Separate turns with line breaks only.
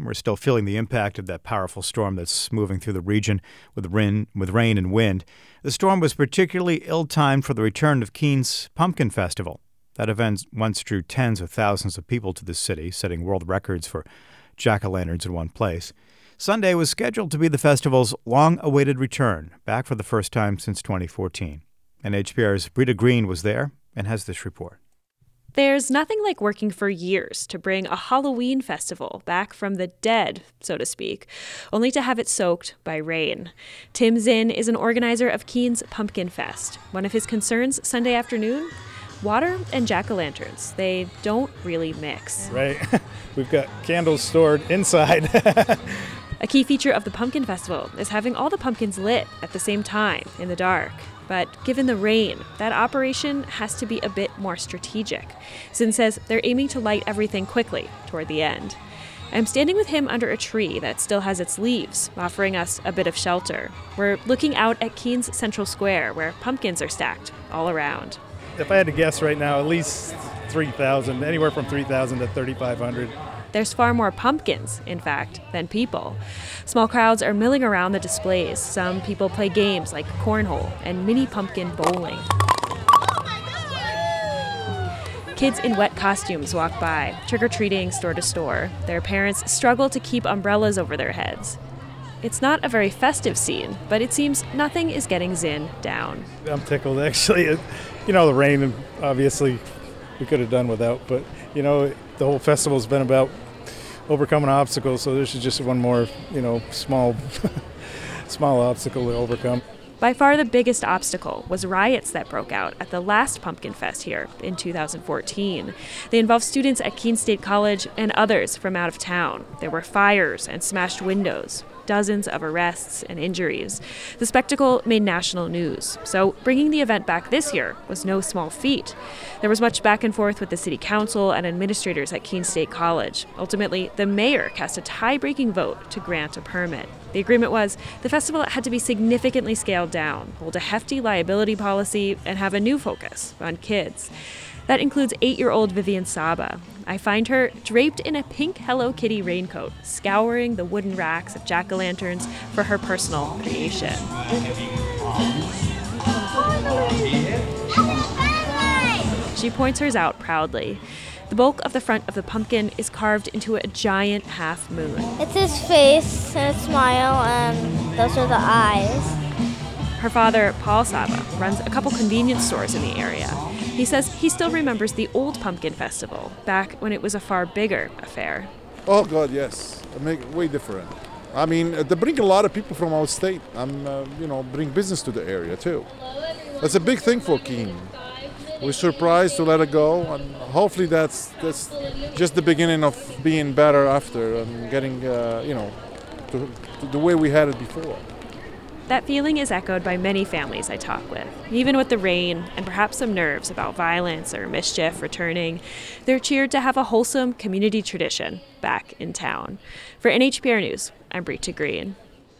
We're still feeling the impact of that powerful storm that's moving through the region with rain and wind. The storm was particularly ill-timed for the return of Keene's Pumpkin Festival. That event once drew tens of thousands of people to the city, setting world records for jack-o'-lanterns in one place. Sunday was scheduled to be the festival's long-awaited return, back for the first time since 2014. And HPR's Brita Green was there and has this report.
There's nothing like working for years to bring a Halloween festival back from the dead, so to speak, only to have it soaked by rain. Tim Zinn is an organizer of Keene's Pumpkin Fest. One of his concerns Sunday afternoon? Water and jack-o'-lanterns. They don't really mix.
Right. We've got candles stored inside.
A key feature of the Pumpkin Festival is having all the pumpkins lit at the same time in the dark. But given the rain, that operation has to be a bit more strategic. Zinn says they're aiming to light everything quickly toward the end. I'm standing with him under a tree that still has its leaves, offering us a bit of shelter. We're looking out at Keene's Central Square, where pumpkins are stacked all around.
If I had to guess right now, at least 3,000, anywhere from 3,000 to 3,500.
There's far more pumpkins, in fact, than people. Small crowds are milling around the displays. Some people play games like cornhole and mini pumpkin bowling. Kids in wet costumes walk by, trick-or-treating store to store. Their parents struggle to keep umbrellas over their heads. It's not a very festive scene, but it seems nothing is getting Zinn down.
I'm tickled, actually. The rain, obviously, we could have done without, but, the whole festival's been about overcoming obstacles, so this is just one more, small obstacle to overcome.
By far the biggest obstacle was riots that broke out at the last Pumpkin Fest here in 2014. They involved students at Keene State College and others from out of town. There were fires and smashed windows, dozens of arrests and injuries. The spectacle made national news, so bringing the event back this year was no small feat. There was much back and forth with the city council and administrators at Keene State College. Ultimately, the mayor cast a tie-breaking vote to grant a permit. The agreement was the festival had to be significantly scaled down, hold a hefty liability policy, and have a new focus on kids. That includes 8-year-old Vivian Saba. I find her draped in a pink Hello Kitty raincoat, scouring the wooden racks of jack-o'-lanterns for her personal creation. She points hers out proudly. The bulk of the front of the pumpkin is carved into a giant half moon.
It's his face and a smile, and those are the eyes.
Her father, Paul Saba, runs a couple convenience stores in the area. He says he still remembers the old Pumpkin Festival, back when it was a far bigger affair.
Oh, God, yes. It make it way different. I mean, they bring a lot of people from our state and, bring business to the area, too. That's a big thing for Keene. We're surprised to let it go, and hopefully that's just the beginning of being better after and getting, to the way we had it before.
That feeling is echoed by many families I talk with. Even with the rain and perhaps some nerves about violence or mischief returning, they're cheered to have a wholesome community tradition back in town. For NHPR News, I'm Brita Green.